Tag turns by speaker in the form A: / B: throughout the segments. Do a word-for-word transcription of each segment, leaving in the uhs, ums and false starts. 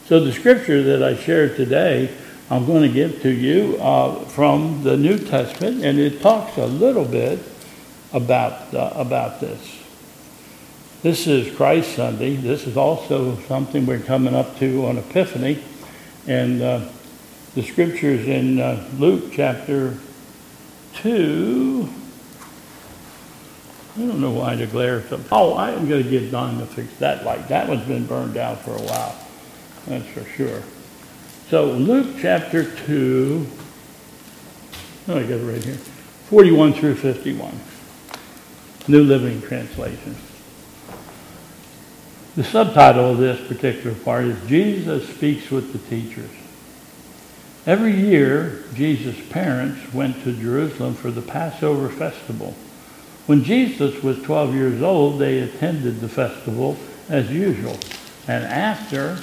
A: So the scripture that I shared today, I'm going to give to you uh, from the New Testament, and it talks a little bit about uh, about this. This is Christ Sunday. This is also something we're coming up to on Epiphany, and uh, the scriptures in uh, Luke chapter two. I don't know why the glare is up. Oh, I am going to get Don to fix that light. That one's been burned out for a while. That's for sure. So Luke chapter two. Oh, I got it right here. forty-one through fifty-one. New Living Translation. The subtitle of this particular part is Jesus Speaks with the Teachers. Every year, Jesus' parents went to Jerusalem for the Passover festival. When Jesus was twelve years old, they attended the festival as usual. And after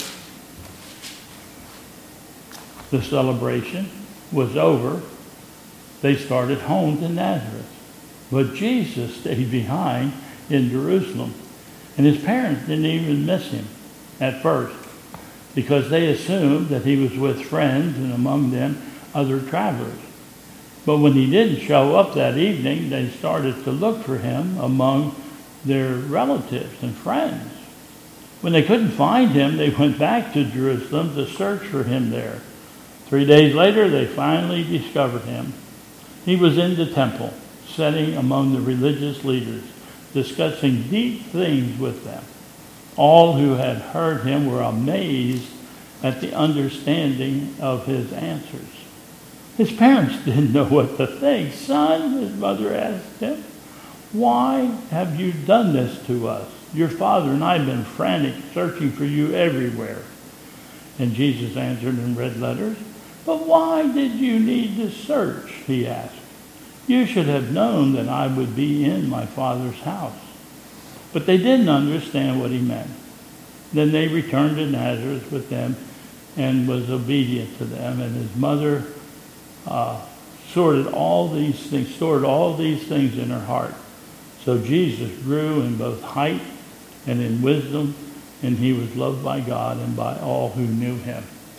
A: the celebration was over, they started home to Nazareth. But Jesus stayed behind in Jerusalem. And his parents didn't even miss him at first, because they assumed that he was with friends and among them other travelers. But when he didn't show up that evening, they started to look for him among their relatives and friends. When they couldn't find him, they went back to Jerusalem to search for him there. Three days later, they finally discovered him. He was in the temple, sitting among the religious leaders, discussing deep things with them. All who had heard him were amazed at the understanding of his answers. His parents didn't know what to think. Son, his mother asked him, why have you done this to us? Your father and I have been frantic, searching for you everywhere. And Jesus answered in red letters, but why did you need to search? He asked. You should have known that I would be in my Father's house. But they didn't understand what he meant. Then they returned to Nazareth with them and was obedient to them. And his mother uh, sorted all these things, stored all these things in her heart. So Jesus grew in both height and in wisdom, and he was loved by God and by all who knew him.